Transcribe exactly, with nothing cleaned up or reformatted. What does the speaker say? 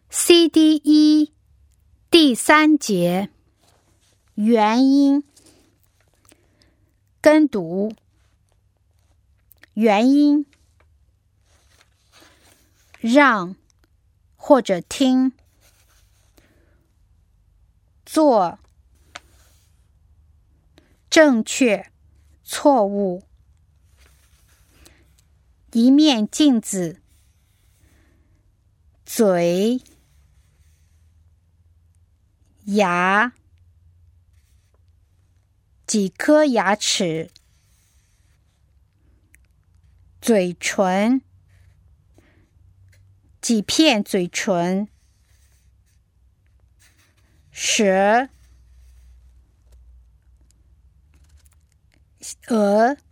C D 一第三节元音跟读元音让或者听做正确错误一面镜子嘴牙几颗牙齿嘴唇几片嘴唇舌额